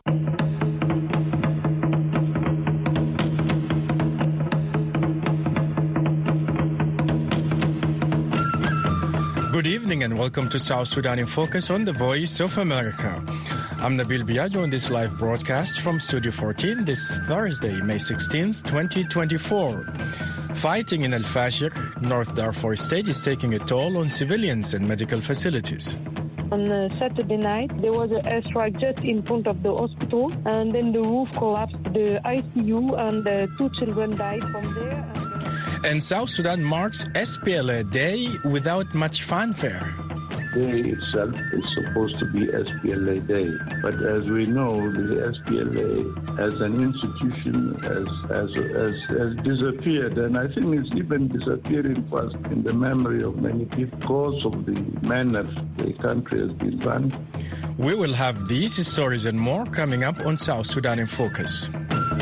Good evening and welcome to South Sudan in Focus on the Voice of America. I'm Nabil Biagio on this live broadcast from Studio 14 this Thursday, May 16th, 2024. Fighting in Al-Fashir, North Darfur State is taking a toll on civilians and medical facilities. On Saturday night, there was an airstrike just in front of the hospital, and then the roof collapsed, the ICU, and 2 children died from there. And South Sudan marks SPLA Day without much fanfare. The day itself is supposed to be SPLA Day, but as we know, the SPLA as an institution has disappeared, and I think it's even disappearing fast in the memory of many people because of the manner the country has been run. We will have these stories and more coming up on South Sudan in Focus.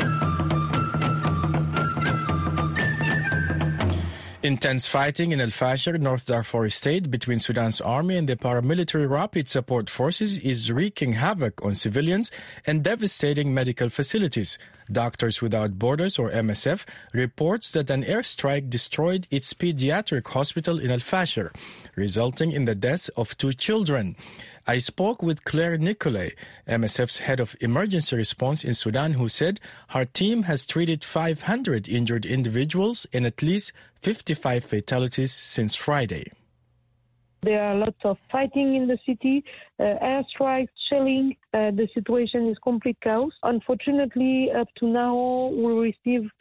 Intense fighting in Al-Fashir, North Darfur State, between Sudan's army and the paramilitary Rapid Support Forces is wreaking havoc on civilians and devastating medical facilities. Doctors Without Borders, or MSF, reports that an airstrike destroyed its pediatric hospital in Al-Fashir, resulting in the deaths of 2 children. I spoke with Claire Nicolay, MSF's head of emergency response in Sudan, who said her team has treated 500 injured individuals and at least 55 fatalities since Friday. There are lots of fighting in the city, airstrikes, shelling. The situation is complete chaos. Unfortunately, up to now, we received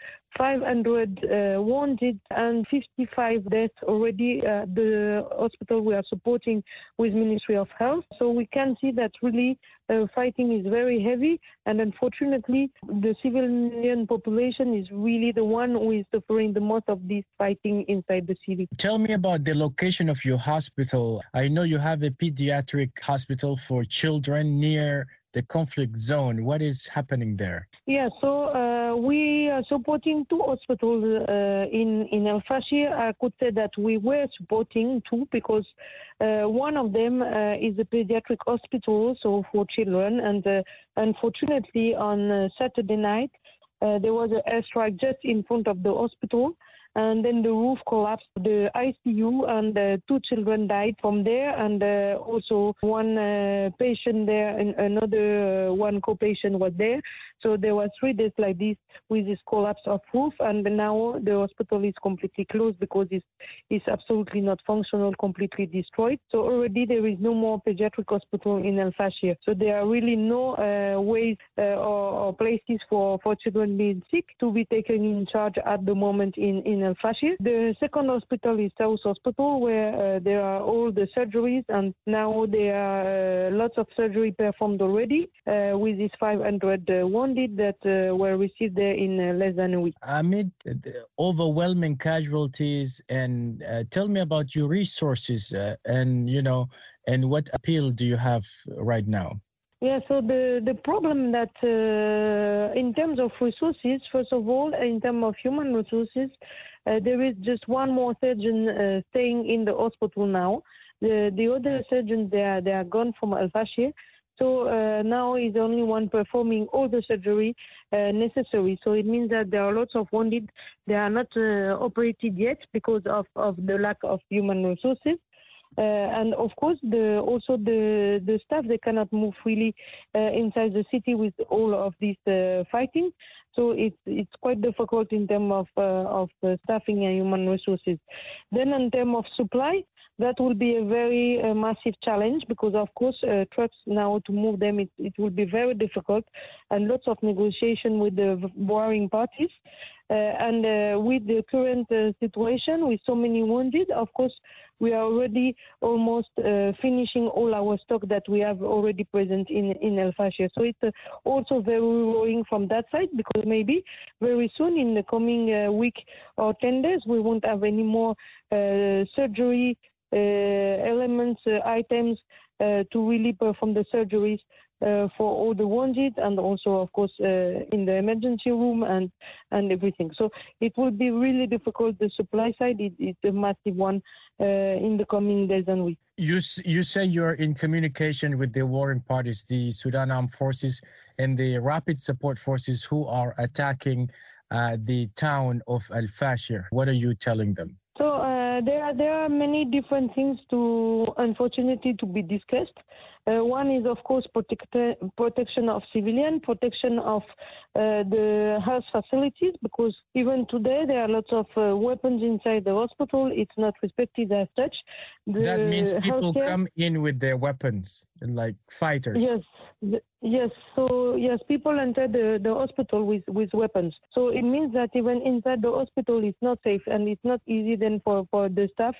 500 wounded and 55 deaths already at the hospital we are supporting with Ministry of Health. So we can see that really fighting is very heavy, and unfortunately the civilian population is really the one who is suffering the most of this fighting inside the city. Tell me about the location of your hospital. I know you have a pediatric hospital for children near the conflict zone. What is happening there? Yeah, so we are supporting 2 hospitals in Al-Fashir. I could say that we were supporting 2 because one of them is a pediatric hospital, so for children. And unfortunately, on Saturday night, there was an airstrike just in front of the hospital. And then the roof collapsed, the ICU, and 2 children died from there, and also one patient there, and another one co-patient was there. So there were 3 days like this with this collapse of roof, and now the hospital is completely closed because it's absolutely not functional, completely destroyed. So already there is no more pediatric hospital in Al-Fashir. So there are really no ways or places for children being sick to be taken in charge at the moment in Al-Fashir. The second hospital is South Hospital, where there are all the surgeries, and now there are lots of surgery performed already with these 500 wounded that were received there in less than a week. Amid the overwhelming casualties, and tell me about your resources and what appeal do you have right now? Yeah, so the problem that in terms of resources, first of all, in terms of human resources, there is just one more surgeon staying in the hospital now. The other surgeons, they are gone from Al-Fashir. So now is only one performing all the surgery necessary. So it means that there are lots of wounded. They are not operated yet because of the lack of human resources. And of course, the staff, they cannot move freely inside the city with all of this fighting. So it's quite difficult in terms of staffing and human resources. Then in terms of supply, that will be a very massive challenge because, of course, trucks now to move them, it will be very difficult, and lots of negotiation with the warring parties. And with the current situation, with so many wounded, of course, we are already almost finishing all our stock that we have already present in Al-Fashir. So it's also very worrying from that side because maybe very soon in the coming week or 10 days, we won't have any more surgery elements, items to really perform the surgeries for all the wounded, and also, of course, in the emergency room and everything. So it will be really difficult. The supply side it's a massive one in the coming days and weeks. You say you're in communication with the warring parties, the Sudan Armed Forces and the Rapid Support Forces who are attacking the town of Al Fashir. What are you telling them? So there are many different things unfortunately, to be discussed. One is, of course, protection of civilian, protection of the health facilities, because even today there are lots of weapons inside the hospital. It's not respected as such. That means people come in with their weapons, like fighters. Yes. So yes, people enter the hospital with weapons. So it means that even inside the hospital it's not safe, and it's not easy then for the staff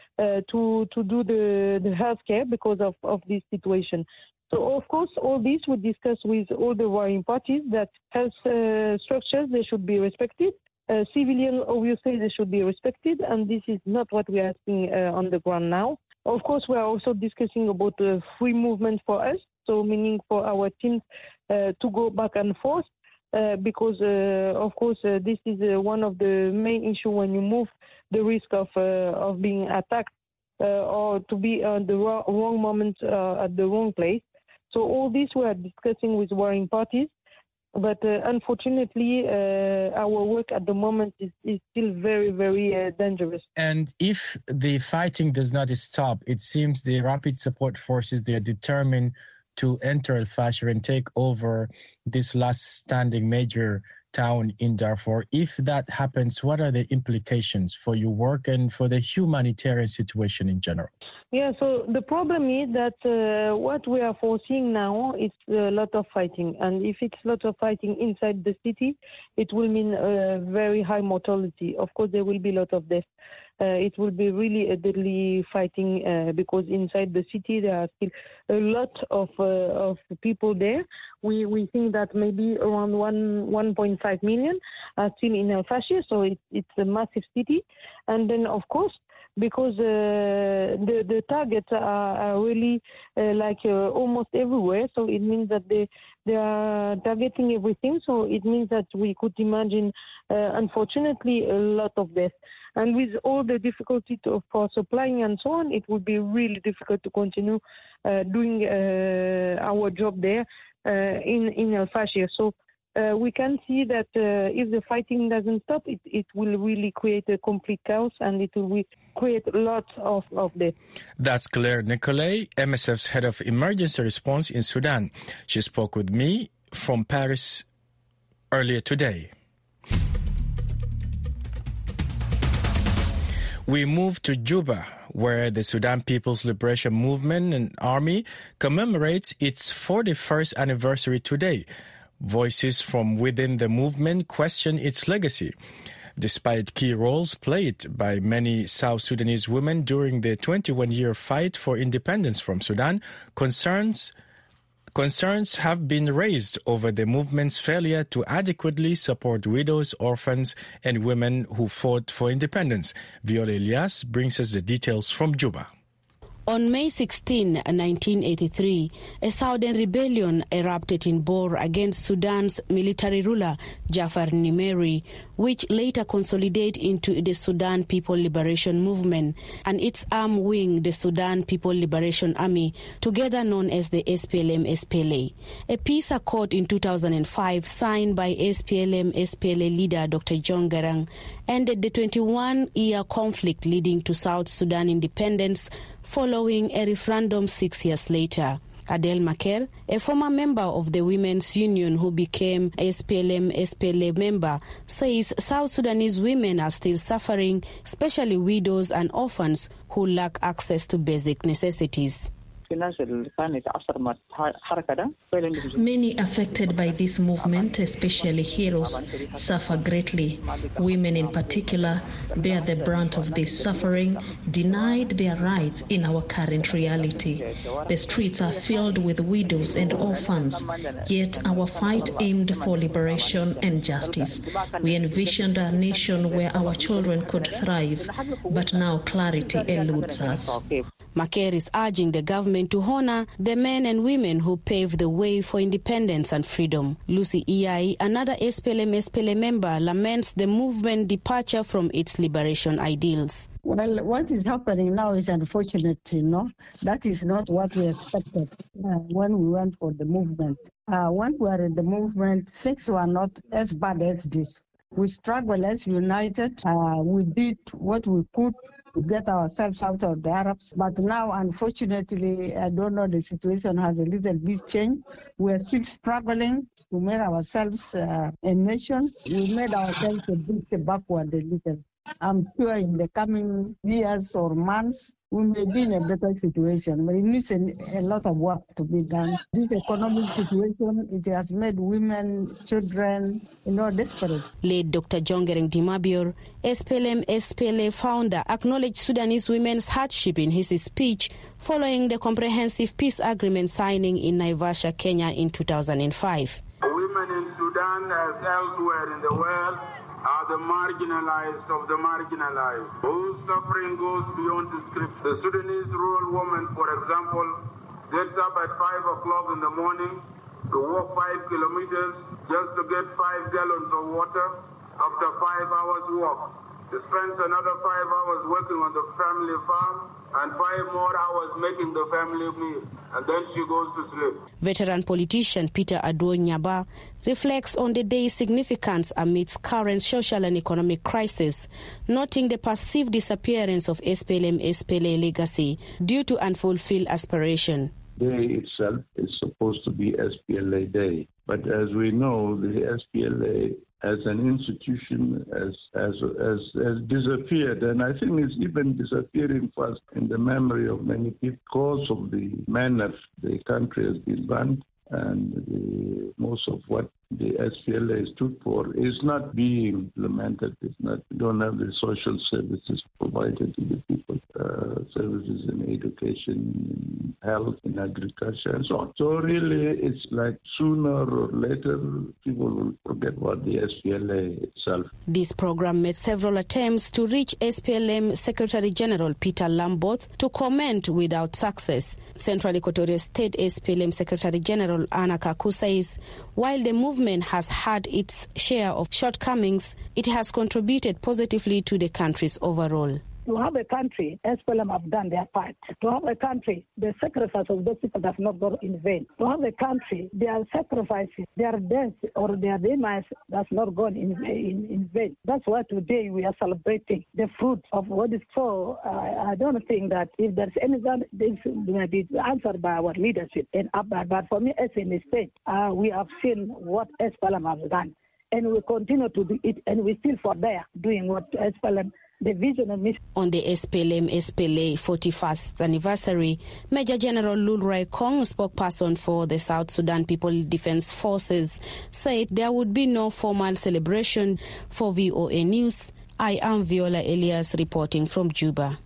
to do the healthcare because of this situation. So of course, all this we discuss with all the warring parties, that health structures, they should be respected. Civilian, obviously, they should be respected, and this is not what we are seeing on the ground now. Of course, we are also discussing about free movement for us, so meaning for our teams to go back and forth, because, of course, this is one of the main issues when you move, the risk of being attacked or to be at the wrong moment at the wrong place. So all this we are discussing with warring parties. But unfortunately, our work at the moment is still very, very dangerous. And if the fighting does not stop, it seems the Rapid Support Forces, they are determined to enter Al Fashir and take over this last standing major town in Darfur. If that happens, what are the implications for your work and for the humanitarian situation in general? Yeah, so the problem is that what we are foreseeing now is a lot of fighting. And if it's a lot of fighting inside the city, it will mean very high mortality. Of course, there will be a lot of deaths. It will be really a deadly fighting because inside the city there are still a lot of people there. We think that maybe around 1.5 million are still in Al Fashir, so it's a massive city. And then, of course, because the targets are really almost everywhere, so it means that they are targeting everything. So it means that we could imagine, unfortunately, a lot of deaths. And with all the difficulty for supplying and so on, it would be really difficult to continue doing our job there in Al Fashir. So we can see that if the fighting doesn't stop, it will really create a complete chaos, and it will create lots of death. That's Claire Nicolay, MSF's head of emergency response in Sudan. She spoke with me from Paris earlier today. We move to Juba, where the Sudan People's Liberation Movement and Army commemorates its 41st anniversary today. Voices from within the movement question its legacy. Despite key roles played by many South Sudanese women during the 21-year fight for independence from Sudan, concerns have been raised over the movement's failure to adequately support widows, orphans, and women who fought for independence. Viola Elias brings us the details from Juba. On May 16, 1983, a southern rebellion erupted in Bor against Sudan's military ruler, Jafar Nimeri, which later consolidated into the Sudan People Liberation Movement and its arm wing, the Sudan People Liberation Army, together known as the SPLM-SPLA. A peace accord in 2005, signed by SPLM-SPLA leader Dr. John Garang, ended the 21-year conflict leading to South Sudan independence following a referendum 6 years later. Adele Maker, a former member of the Women's Union who became SPLM-SPLA member, says South Sudanese women are still suffering, especially widows and orphans who lack access to basic necessities. Many affected by this movement, especially heroes, suffer greatly. Women in particular bear the brunt of this suffering, denied their rights in our current reality. The streets are filled with widows and orphans, yet our fight aimed for liberation and justice. We envisioned a nation where our children could thrive, but now clarity eludes us. Maker is urging the government to honor the men and women who paved the way for independence and freedom. Lucy Iyai, another SPLM member, laments the movement departure from its liberation ideals. Well, what is happening now is unfortunate, That is not what we expected when we went for the movement. When we were in the movement, things were not as bad as this. We struggled as united. We did what we could to get ourselves out of the Arabs. But now, unfortunately, I don't know, the situation has a little bit changed. We are still struggling to make ourselves a nation. We made ourselves a bit backward a little. I'm sure in the coming years or months, we may be in a better situation, but it needs a lot of work to be done. This economic situation, it has made women, children, desperate. Late Dr. Jongereng Dimabior, SPLA founder, acknowledged Sudanese women's hardship in his speech following the comprehensive peace agreement signing in Naivasha, Kenya in 2005. Women in Sudan, as elsewhere in the world, are the marginalized of the marginalized, whose suffering goes beyond description. The Sudanese rural woman, for example, gets up at 5 o'clock in the morning to walk 5 kilometers just to get 5 gallons of water. After 5 hours walk, she spends another 5 hours working on the family farm and 5 more hours making the family meal, and then she goes to sleep. Veteran politician Peter Aduo Nyaba reflects on the day's significance amidst current social and economic crisis, noting the perceived disappearance of SPLA legacy due to unfulfilled aspiration. The day itself is supposed to be SPLA Day, but as we know, the SPLA as an institution has disappeared, and I think it's even disappearing fast in the memory of many people because of the manner the country has been run, and most of what the SPLA stood for is not being implemented. We don't have the social services provided to the people, services in education, in health, in agriculture, and so on. So really, it's like sooner or later, people will forget about the SPLA itself. This program made several attempts to reach SPLM Secretary General Peter Lamboth to comment without success. Central Equatoria State SPLM Secretary General Anna Kaku says, while the movement has had its share of shortcomings, it has contributed positively to the country's overall. To have a country, SPLM have done their part. To have a country, the sacrifice of those people does not go in vain. To have a country, their sacrifices, their death or their demise does not go in vain. That's why today we are celebrating the fruit of what is so. I don't think that if there's anything, this may be answered by our leadership. But for me, as in the state, we have seen what SPLM has done. And we continue to do it, and we still for there doing what SPLM. The vision and mission. On the SPLA 41st anniversary, Major General Lulray Kong, spokesperson for the South Sudan People Defense Forces, said there would be no formal celebration. For VOA News, I am Viola Elias reporting from Juba.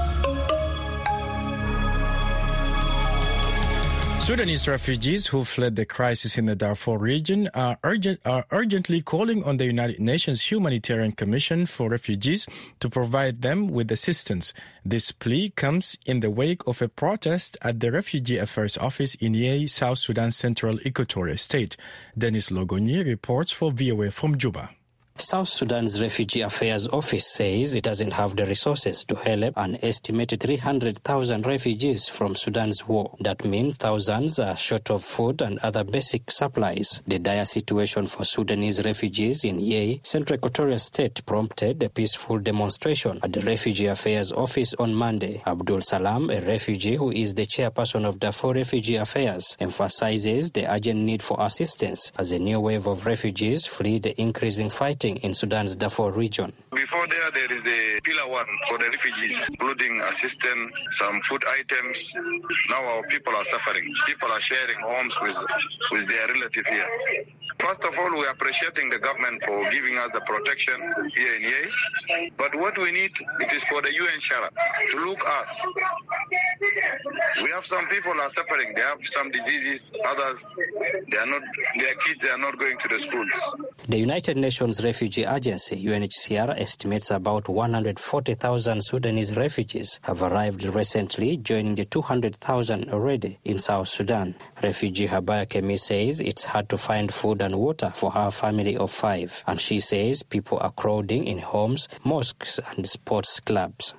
Sudanese refugees who fled the crisis in the Darfur region are urgently calling on the United Nations Humanitarian Commission for Refugees to provide them with assistance. This plea comes in the wake of a protest at the Refugee Affairs Office in Yei, South Sudan's Central Equatoria State. Denis Logoni reports for VOA from Juba. South Sudan's Refugee Affairs Office says it doesn't have the resources to help an estimated 300,000 refugees from Sudan's war. That means thousands are short of food and other basic supplies. The dire situation for Sudanese refugees in Yei, Central Equatoria State, prompted a peaceful demonstration at the Refugee Affairs Office on Monday. Abdul Salam, a refugee who is the chairperson of Darfur Refugee Affairs, emphasizes the urgent need for assistance as a new wave of refugees flee the increasing fighting in Sudan's Darfur region. Before there is a pillar one for the refugees, including assistance, some food items. Now our people are suffering. People are sharing homes with their relatives here. First of all, we are appreciating the government for giving us the protection here in Yei. But what we need, it is for the UN Charter to look us. We have some people are suffering. They have some diseases. Others, their kids are not going to the schools. The United Nations Refugee Agency, UNHCR, estimates about 140,000 Sudanese refugees have arrived recently, joining the 200,000 already in South Sudan. Refugee Habaya Kemi says it's hard to find food and water for her family of 5, and she says people are crowding in homes, mosques and sports clubs.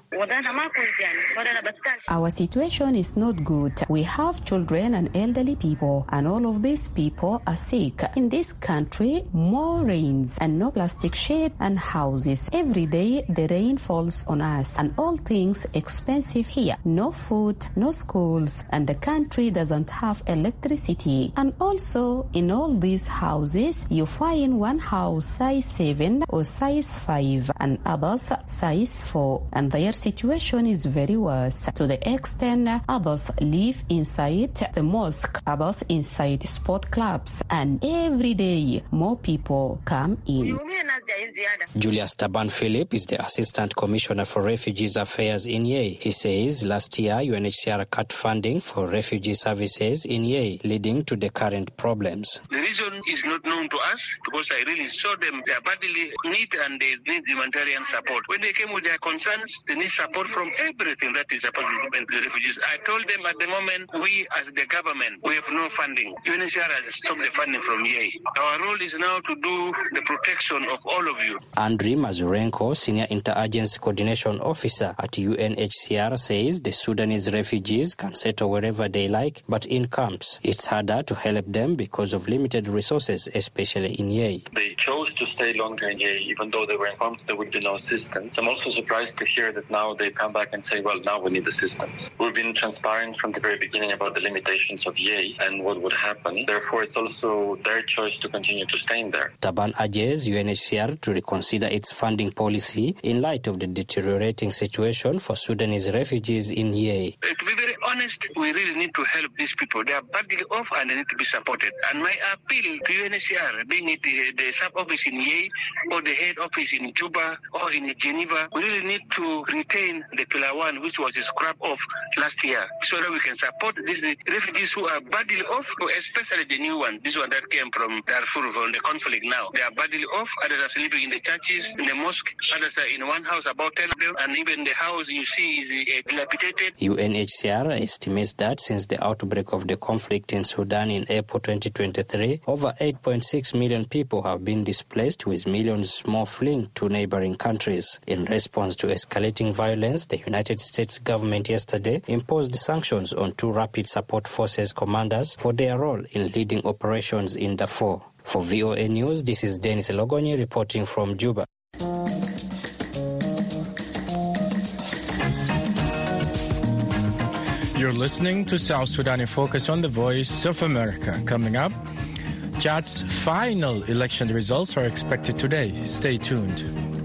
Our situation is not good. We have children and elderly people, and all of these people are sick. In this country, more rains and no plastic shade and houses. Every day the rain falls on us, and all things expensive here. No food, no schools, and the country doesn't have electricity. And also, in all these houses, you find one house size 7 or size 5, and others size 4, and their situation is very worse, to the extent others live inside the mosque, others inside sport clubs, and every day more people come in. Julius Taban Philip is the Assistant Commissioner for Refugees Affairs in Yei. He says last year UNHCR cut funding for refugee services in Yei, leading to the current problems. The reason is not known to us, because I really saw them, they are badly need and they need humanitarian support. When they came with their concerns, they need support from everything that is supposed to be given to the refugees. I told them at the moment, we as the government, we have no funding. UNHCR has stopped the funding from Yei. Our role is now to do the protection of all of you. Andriy Mazurenko, Senior Interagency Coordination Officer at UNHCR, says the Sudanese refugees can settle wherever they like, but in camps, it's harder to help them because of limited resources, especially in Yei. They chose to stay longer in Yei, even though they were informed there would be no assistance. I'm also surprised to hear that now they come back and say, well, now we need assistance. We've been transparent from the very beginning about the limitations of Yei and what would happen. Therefore, it's also their choice to continue to stay in there. Taban urges UNHCR to reconsider its funding policy in light of the deteriorating situation for Sudanese refugees in Yei. To be very honest, we really need to help these people. They are badly off and they need to be supported. And my appeal to UNHCR, being it the sub-office in Yei or the head office in Juba or in Geneva, we really need to retain the Pillar 1, which was scrapped off last year, so that we can support these refugees who are badly off, especially the new one, this one that came from Darfur, from the conflict now. They are badly off, others are sleeping in the churches, in the mosque, others are in one house, about 10 of them, and even the house you see is dilapidated. UNHCR estimates that since the outbreak of the conflict in Sudan in April 2023, over 8.6 million people have been displaced, with millions more fleeing to neighboring countries. In response to escalating violence, the United States government yesterday imposed sanctions on 2 Rapid Support Forces commanders for their role in leading operations in Darfur. For VOA News, this is Dennis Logoni reporting from Juba. You're listening to South Sudan in Focus on the Voice of America. Coming up, Chad's final election results are expected today. Stay tuned.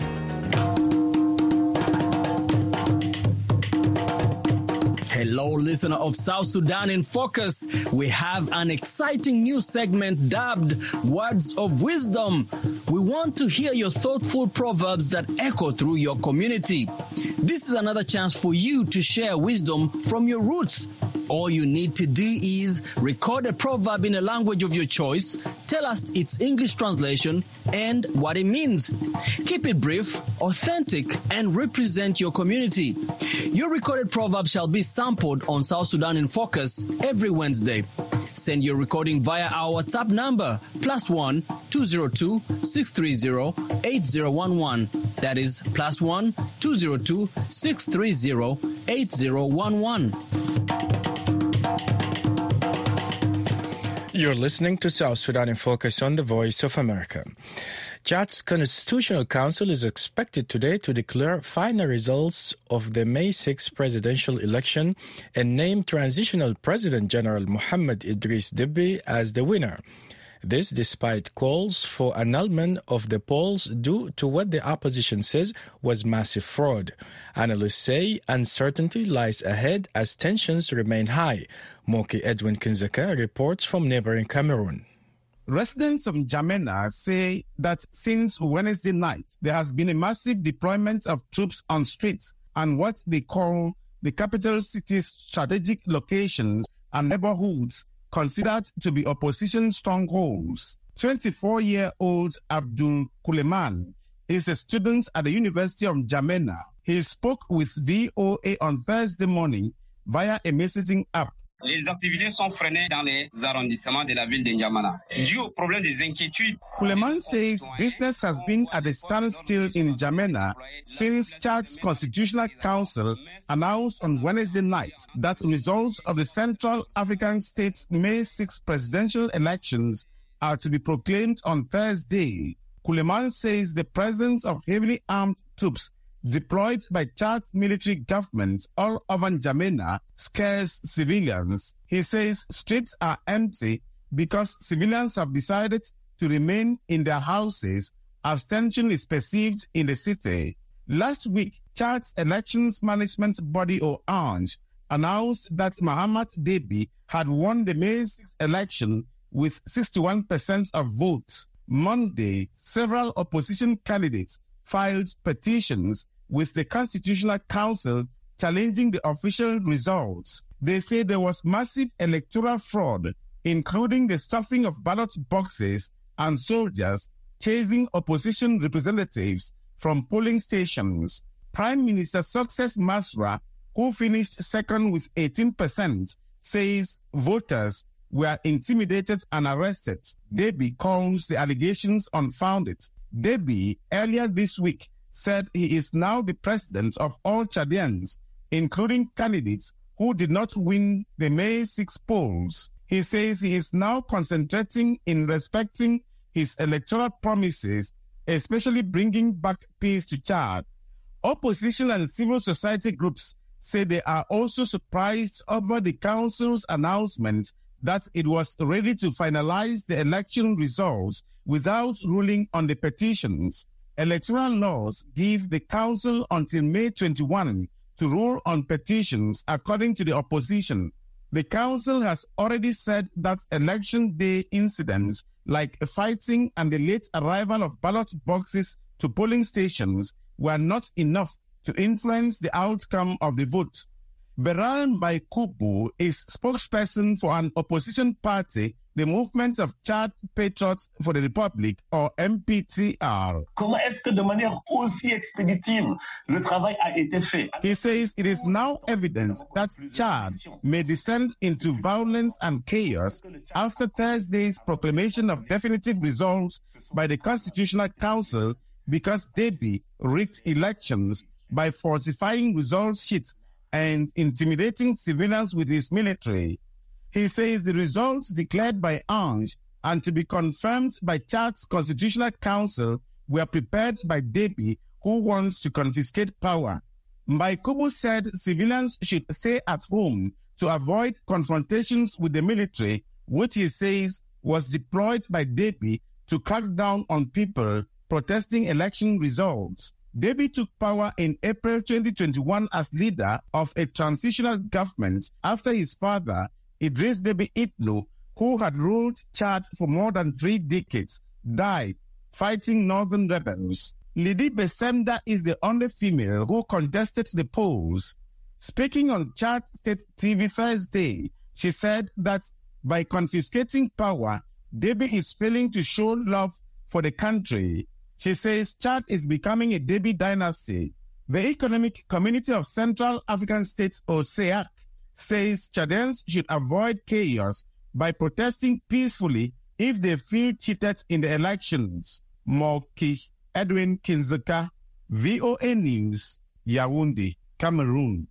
Hello, listener of South Sudan in Focus. We have an exciting new segment dubbed Words of Wisdom. We want to hear your thoughtful proverbs that echo through your community. This is another chance for you to share wisdom from your roots. All you need to do is record a proverb in a language of your choice, tell us its English translation and what it means. Keep it brief, authentic, and represent your community. Your recorded proverb shall be sampled on South Sudan in Focus every Wednesday. Send your recording via our WhatsApp number, +1 202 630 8011. That is +1 202 630 8011. You're listening to South Sudan in Focus on the Voice of America. Chad's Constitutional Council is expected today to declare final results of the May 6 presidential election and name Transitional President General Mohamed Idris Deby as the winner. This despite calls for annulment of the polls due to what the opposition says was massive fraud. Analysts say uncertainty lies ahead as tensions remain high. Moki Edwin Kinzeka reports from neighboring Cameroon. Residents of N'Djamena say that since Wednesday night, there has been a massive deployment of troops on streets and what they call the capital city's strategic locations and neighborhoods considered to be opposition strongholds. 24-year-old Abdul Kuleman is a student at the University of N'Djamena. He spoke with VOA on Thursday morning via a messaging app. Les activités sont freinées dans les arrondissements de la ville de N'Djamena dû au problème des inquiétudes. Kuleman says business has been at a standstill in N'Djamena since Chad's Constitutional Council announced on Wednesday night that results of the Central African State's May 6 presidential elections are to be proclaimed on Thursday. Kuleman says the presence of heavily armed troops deployed by Chad's military government all over N'Djamena scares civilians. He says streets are empty because civilians have decided to remain in their houses as tension is perceived in the city. Last week, Chad's elections management body OANJ announced that Mahamat Déby had won the May 6 election with 61% of votes. Monday, several opposition candidates filed petitions with the Constitutional Council challenging the official results. They say there was massive electoral fraud, including the stuffing of ballot boxes and soldiers chasing opposition representatives from polling stations. Prime Minister Success Masra, who finished second with 18%, says voters were intimidated and arrested. Déby calls the allegations unfounded. Déby, earlier this week, said he is now the president of all Chadians, including candidates who did not win the May 6 polls. He says he is now concentrating in respecting his electoral promises, especially bringing back peace to Chad. Opposition and civil society groups say they are also surprised over the council's announcement that it was ready to finalize the election results without ruling on the petitions. Electoral laws give the council until May 21 to rule on petitions, according to the opposition. The council has already said that election day incidents like fighting and the late arrival of ballot boxes to polling stations were not enough to influence the outcome of the vote. Beral Mbaikubu is spokesperson for an opposition party, the Movement of Chad Patriots for the Republic, or MPTR. Comment est-ce que de manière aussi expéditive le travail a été fait? He says it is now evident that Chad may descend into violence and chaos after Thursday's proclamation of definitive results by the Constitutional Council because Déby rigged elections by falsifying results sheets and intimidating civilians with his military. He says the results declared by OANJ and to be confirmed by Chad's Constitutional Council were prepared by Déby, who wants to confiscate power. Mbaikubu said civilians should stay at home to avoid confrontations with the military, which he says was deployed by Déby to crack down on people protesting election results. Déby took power in April 2021 as leader of a transitional government after his father, Idris Déby Itno, who had ruled Chad for more than 3 decades, died fighting northern rebels. Lydie Besemda is the only female who contested the polls. Speaking on Chad State TV Thursday, she said that by confiscating power, Déby is failing to show love for the country. She says Chad is becoming a Déby dynasty. The Economic Community of Central African States, or CEAC, says Chadians should avoid chaos by protesting peacefully if they feel cheated in the elections. Moki Edwin Kinzeka, VOA News, Yaoundé, Cameroon.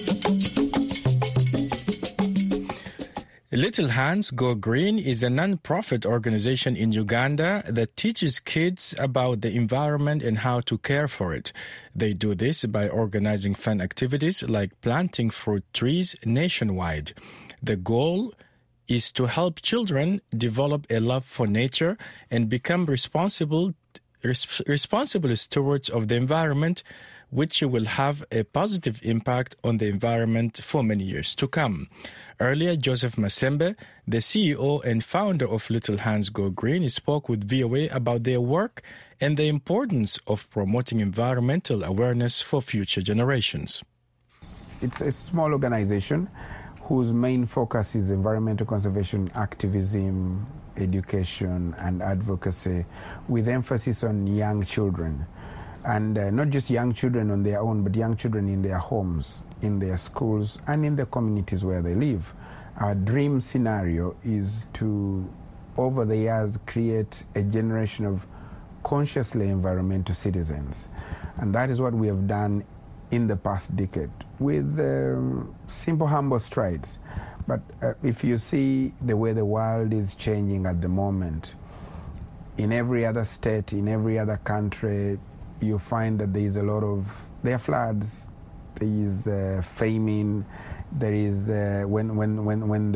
Little Hands Go Green is a non-profit organization in Uganda that teaches kids about the environment and how to care for it. They do this by organizing fun activities like planting fruit trees nationwide. The goal is to help children develop a love for nature and become responsible stewards of the environment, which will have a positive impact on the environment for many years to come. Earlier, Joseph Masembe, the CEO and founder of Little Hands Go Green, spoke with VOA about their work and the importance of promoting environmental awareness for future generations. It's a small organization whose main focus is environmental conservation, activism, education, and advocacy, with emphasis on young children. And not just young children on their own, but young children in their homes, in their schools, and in the communities where they live. Our dream scenario is to, over the years, create a generation of consciously environmental citizens. And that is what we have done in the past decade with simple, humble strides. But if you see the way the world is changing at the moment, in every other state, in every other country, you find that there is a lot of, there are floods, there is famine, there is when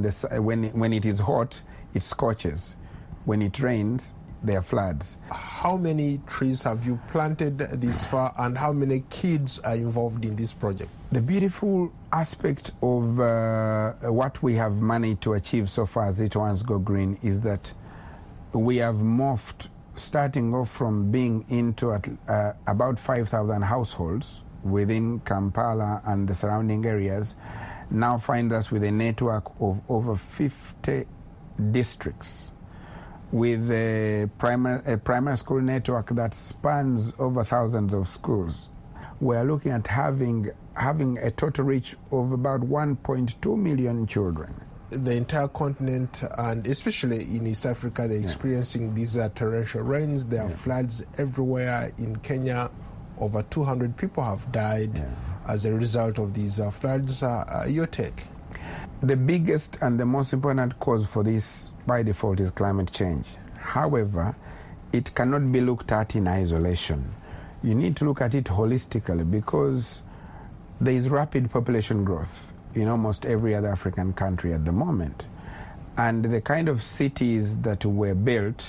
it is hot, it scorches. When it rains, there are floods. How many trees have you planted this far, and how many kids are involved in this project? The beautiful aspect of what we have managed to achieve so far as Little Ones Go Green is that we have morphed, starting off from being into about 5,000 households within Kampala and the surrounding areas, now find us with a network of over 50 districts, with a primary school network that spans over thousands of schools. We are looking at having a total reach of about 1.2 million children. The entire continent, and especially in East Africa, they're experiencing these torrential rains. There are floods everywhere. In Kenya, over 200 people have died as a result of these floods. Your take? The biggest and the most important cause for this, by default, is climate change. However, it cannot be looked at in isolation. You need to look at it holistically, because there is rapid population growth in almost every other African country at the moment. And the kind of cities that were built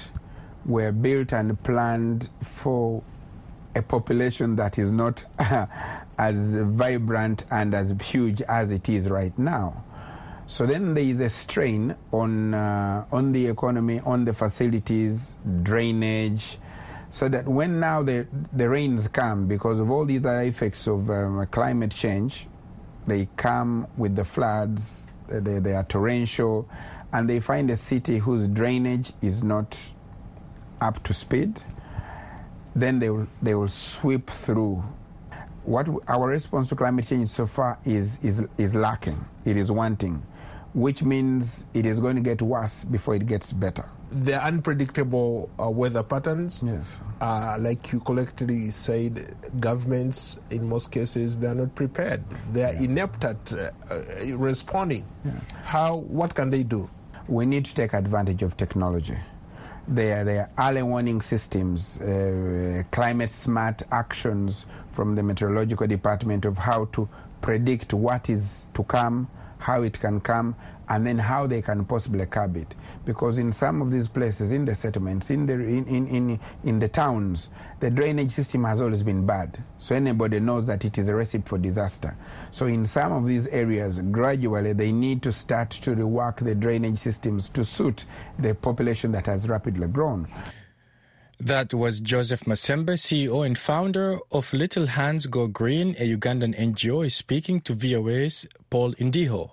and planned for a population that is not as vibrant and as huge as it is right now. So then there is a strain on the economy, on the facilities, drainage, so that when now the rains come, because of all these other effects of climate change, they come with the floods, they are torrential, and they find a city whose drainage is not up to speed, then they will sweep through. What our response to climate change so far is lacking, it is wanting, which means it is going to get worse before it gets better. The unpredictable weather patterns, like you collectively said, governments, in most cases, they are not prepared. They are inept at responding. What can they do? We need to take advantage of technology. There are early warning systems, climate smart actions from the meteorological department of how to predict what is to come, how it can come, and then how they can possibly curb it. Because in some of these places, in the settlements, in the towns, the drainage system has always been bad. So anybody knows that it is a recipe for disaster. So in some of these areas, gradually they need to start to rework the drainage systems to suit the population that has rapidly grown. That was Joseph Masembe, CEO and founder of Little Hands Go Green, a Ugandan NGO, speaking to VOA's Paul Indiho.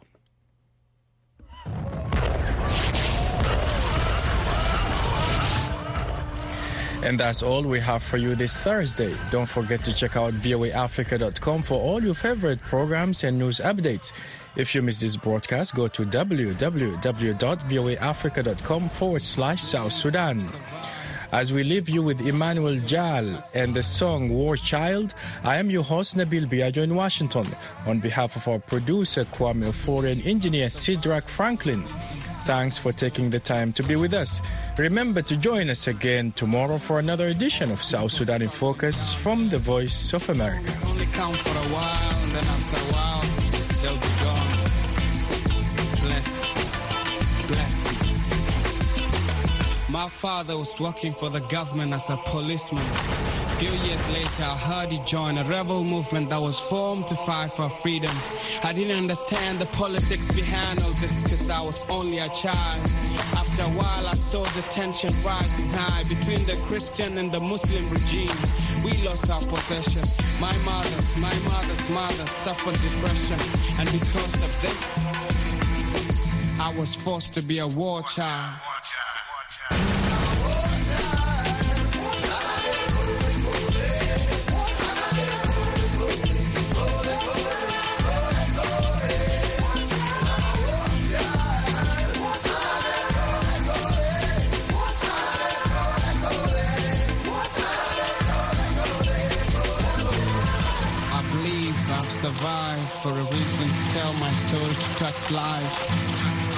And that's all we have for you this Thursday. Don't forget to check out voaafrica.com for all your favorite programs and news updates. If you missed this broadcast, go to www.voaafrica.com/South Sudan. As we leave you with Emmanuel Jal and the song War Child, I am your host Nabil Biagio in Washington. On behalf of our producer Kwame Ofori and engineer Sidrak Franklin, thanks for taking the time to be with us. Remember to join us again tomorrow for another edition of South Sudan in Focus from the Voice of America. Only come for a while, and then after a while, they'll be gone. Bless. My father was working for the government as a policeman. A few years later, I heard he joined a rebel movement that was formed to fight for freedom. I didn't understand the politics behind all this because I was only a child. After a while, I saw saw the tension rising high between the Christian and the Muslim regime. We lost our possession. My mother's mother suffered depression. And because of this, I was forced to be a war child. Survive for a reason to tell my story, to touch life.